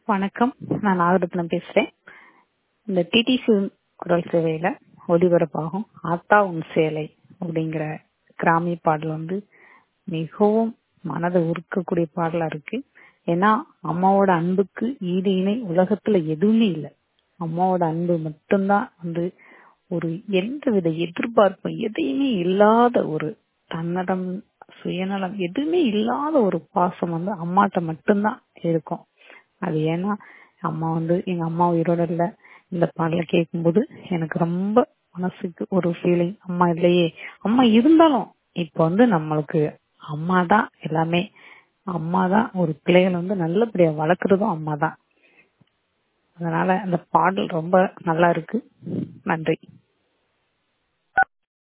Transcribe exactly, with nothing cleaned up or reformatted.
வணக்கம். நான் நாகரத்னம் பேசுறேன். இந்த டிடிசி குரல் சேவையில ஒளிபரப்பாகும் ஆத்தா உன் சேலை அப்படிங்கிற கிராமிய பாடல் வந்து மிகவும் மனதை உருக்கக்கூடிய பாடலா இருக்கு. ஏன்னா அம்மாவோட அன்புக்கு ஈடு இணை உலகத்துல எதுவுமே இல்லை. அம்மாவோட அன்பு மட்டும்தான் வந்து ஒரு எந்த வித எதிர்பார்ப்பும் எதையுமே இல்லாத ஒரு தன்னடம் சுயநலம் எதுவுமே இல்லாத ஒரு பாசம் வந்து அம்மாட்ட மட்டும்தான் இருக்கும். அது ஏன்னா அம்மா வந்து எங்க அம்மா உயிரோட இல்ல. இந்த பாடலை கேட்கும்போது எனக்கு ரொம்ப மனசுக்கு ஒரு ஃபீலிங், அம்மா இல்லையே, அம்மா இருந்தாலும் இப்ப வந்து நம்மளுக்கு அம்மா தான் எல்லாமே. அம்மா தான் ஒரு பிள்ளைகளை வந்து நல்லபடியா வளர்க்குறதும் அம்மா தான். அதனால அந்த பாடல் ரொம்ப நல்லா இருக்கு. நன்றி.